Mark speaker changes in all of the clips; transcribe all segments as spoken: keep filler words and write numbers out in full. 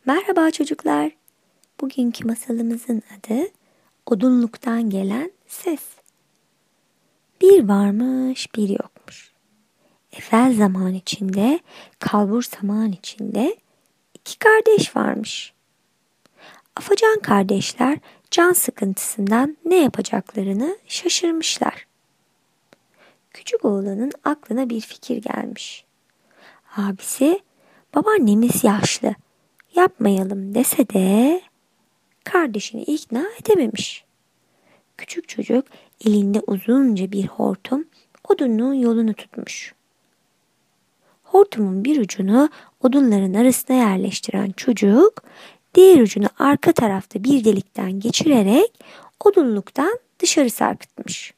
Speaker 1: Merhaba çocuklar. Bugünkü masalımızın adı Odunluktan Gelen Ses. Bir varmış, bir yokmuş. Evvel zaman içinde, kalbur zaman içinde iki kardeş varmış. Afacan kardeşler can sıkıntısından ne yapacaklarını şaşırmışlar. Küçük oğlanın aklına bir fikir gelmiş. Abisi, babaannemiz yaşlı, yapmayalım dese de kardeşini ikna edememiş. Küçük çocuk elinde uzunca bir hortum odunluğun yolunu tutmuş. Hortumun bir ucunu odunların arasına yerleştiren çocuk diğer ucunu arka tarafta bir delikten geçirerek odunluktan dışarı sarkıtmış.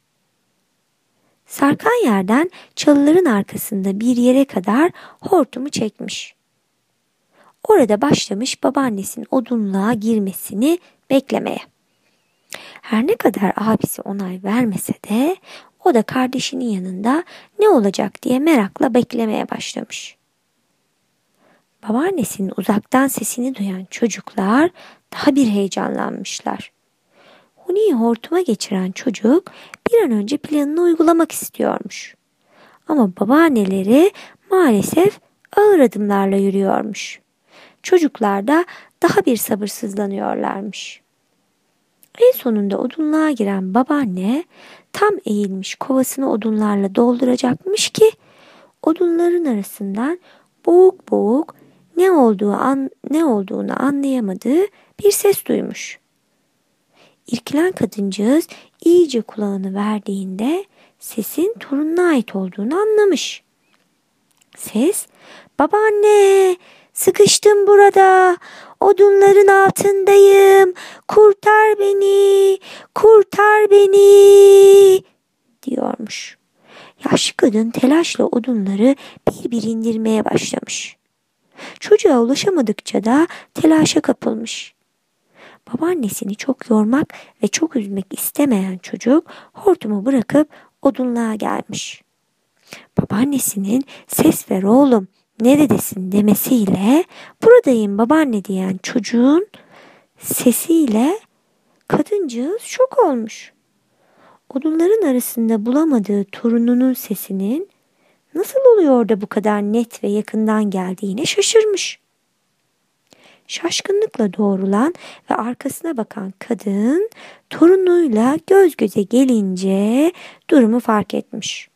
Speaker 1: Sarkan yerden çalıların arkasında bir yere kadar hortumu çekmiş. Orada başlamış babaannesinin odunluğa girmesini beklemeye. Her ne kadar abisi onay vermese de o da kardeşinin yanında ne olacak diye merakla beklemeye başlamış. Babaannesinin uzaktan sesini duyan çocuklar daha bir heyecanlanmışlar. Huni'yi hortuma geçiren çocuk bir an önce planını uygulamak istiyormuş. Ama babaanneleri maalesef ağır adımlarla yürüyormuş. Çocuklar da daha bir sabırsızlanıyorlarmış. En sonunda odunluğa giren babaanne tam eğilmiş kovasını odunlarla dolduracakmış ki odunların arasından boğuk boğuk ne olduğu an, ne olduğunu anlayamadığı bir ses duymuş. İrkilen kadıncağız iyice kulağını verdiğinde sesin torununa ait olduğunu anlamış. Ses, "Babaanne, sıkıştım burada. Odunların altındayım. Kurtar beni, kurtar beni," diyormuş. Yaşlı kadın telaşla odunları bir bir indirmeye başlamış. Çocuğa ulaşamadıkça da telaşa kapılmış. Babaannesini çok yormak ve çok üzmek istemeyen çocuk hortumu bırakıp odunluğa gelmiş. Babaannesinin "Ses ver oğlum, neredesin?" demesiyle "Buradayım babaanne" diyen çocuğun sesiyle kadıncağız şok olmuş. Odunların arasında bulamadığı torununun sesinin nasıl oluyor da bu kadar net ve yakından geldiğine şaşırmış. Şaşkınlıkla doğrulan ve arkasına bakan kadın torunuyla göz göze gelince durumu fark etmiş.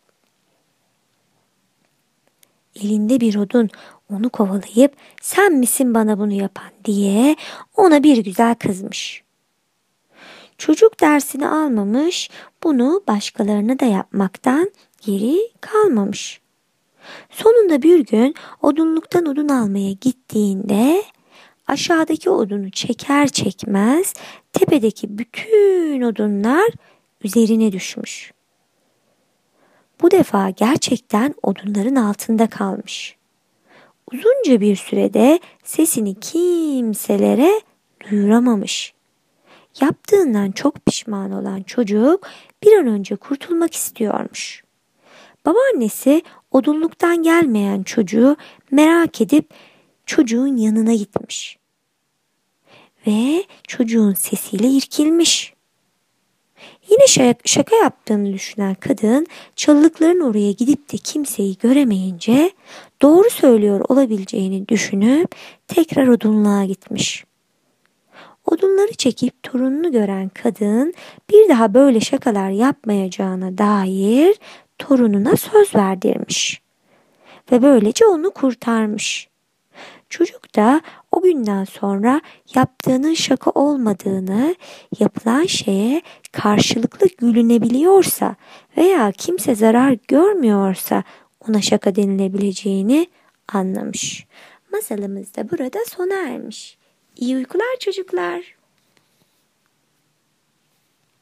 Speaker 1: Elinde bir odun onu kovalayıp "Sen misin bana bunu yapan?" diye ona bir güzel kızmış. Çocuk dersini almamış, bunu başkalarına da yapmaktan geri kalmamış. Sonunda bir gün odunluktan odun almaya gittiğinde aşağıdaki odunu çeker çekmez tepedeki bütün odunlar üzerine düşmüş. Bu defa gerçekten odunların altında kalmış. Uzunca bir sürede sesini kimselere duyuramamış. Yaptığından çok pişman olan çocuk bir an önce kurtulmak istiyormuş. Babaannesi odunluktan gelmeyen çocuğu merak edip çocuğun yanına gitmiş. Ve çocuğun sesiyle irkilmiş. Yine şaka yaptığını düşünen kadın çalılıkların oraya gidip de kimseyi göremeyince doğru söylüyor olabileceğini düşünüp tekrar odunluğa gitmiş. Odunları çekip torununu gören kadın bir daha böyle şakalar yapmayacağına dair torununa söz verdirmiş. Ve böylece onu kurtarmış. Çocuk da o günden sonra yaptığının şaka olmadığını, yapılan şeye karşılıklı gülünebiliyorsa veya kimse zarar görmüyorsa ona şaka denilebileceğini anlamış. Masalımız da burada sona ermiş. İyi uykular çocuklar.